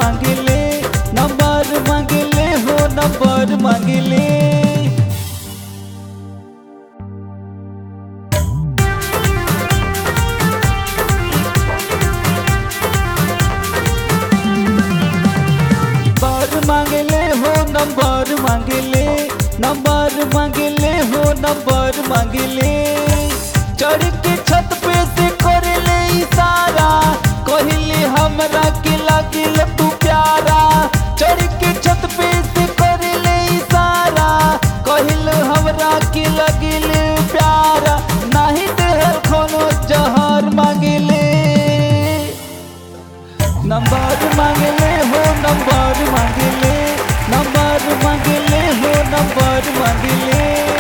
मांगेले, नंबर मांगेले हो नंबर मांगेले। मांगेले हो नंबर मांगेले, नंबर मांगेले हो नंबर मांगेले। चढ़ के छत पे से करेले इशारा, कहले हमरा के लागिल तू प्यारा। चढ़ के छत पे से करेले इशारा, कहले हमरा के लागिल प्यारा। नाही देहल कोनो जहर मांगेले, नंबर मांगेले हो नंबर मांगेले, नंबर मांगेले हो नंबर मांगेले।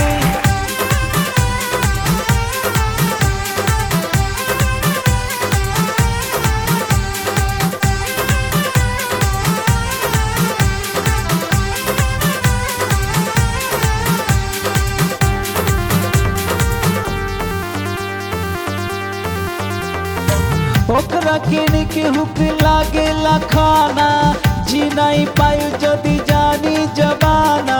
ओकरा के केहू के लागेला खाना, जी नहीं पायु जदि जानी जबाना।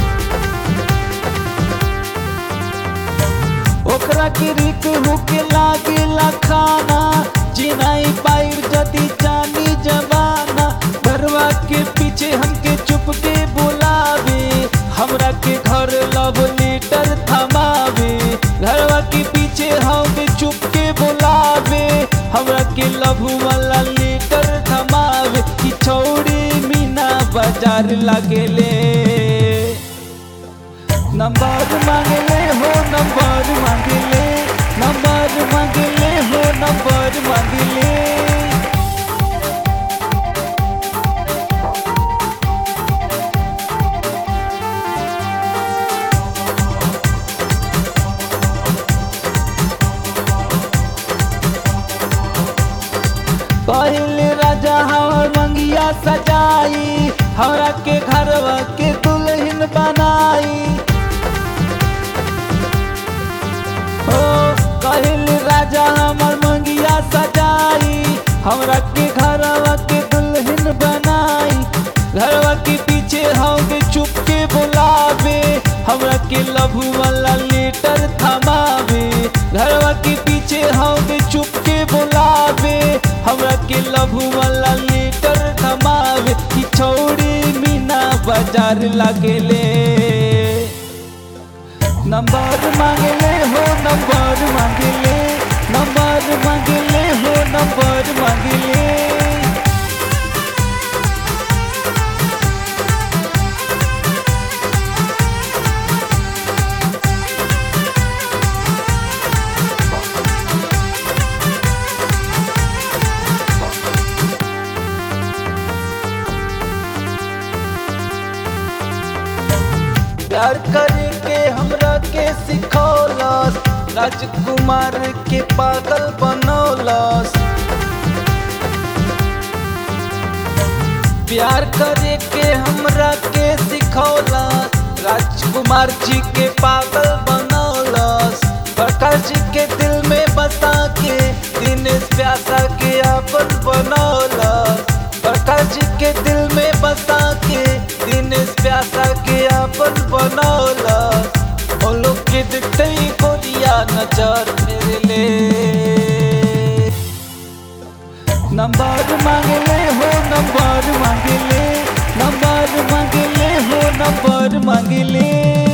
ओकरा के केहू के लागेला खाना, जी नहीं पायु जदि जानी जबाना। घरवा के पीछे हमके चुप के बुलावे, हमरा के घर लव लेटर थमावे। घरवा के पीछे हमें चुप के बुलावे, हमरा के लभू वाला लेटर थमावे। कि छौड़ी मीना बाजार लागेले, नंबर मांगेले हो नंबर मांगेले, नंबर मांगेले हो नंबर मांगेले। पहले राजा हमर मंगिया सजाई, हमरा के घरवा के दुल्हन बनाई। ओ कहले राजा हमर मंगिया सजाई, हमरा के घरवा के दुल्हन बनाई। घरवा के पीछे हमें चुप के बुलावे, हमरा के लभू वाला लेटर थमावे। घरवा के पीछे हमें चुप के बुलावे, हमरा के लभू वाला लेटर थमावे। कि छौड़ी मीना बाजार लागेले, नंबर मांगेले हो नंबर मांगेले, नंबर मांगेले हो नंबर मांगेले। प्यार करे के हमरा के सिखौलस, राजकुमार के पागल बनौलस। प्यार करे के हमरा के सिखौलस, राजकुमार जी के पागल बनौलस। प्रकाश जी के दिल में बसा के दिनेश प्यासा के अपन बनौलस। प्रकाश जी के दिल में बसा के दिनेश प्यासा के अपन बनौलस। ओ लोग के देखते ही गोरिया नजर मेरे ले, नंबर मांगेले हो नंबर मांगेले, नंबर मांगेले हो नंबर मांगेले।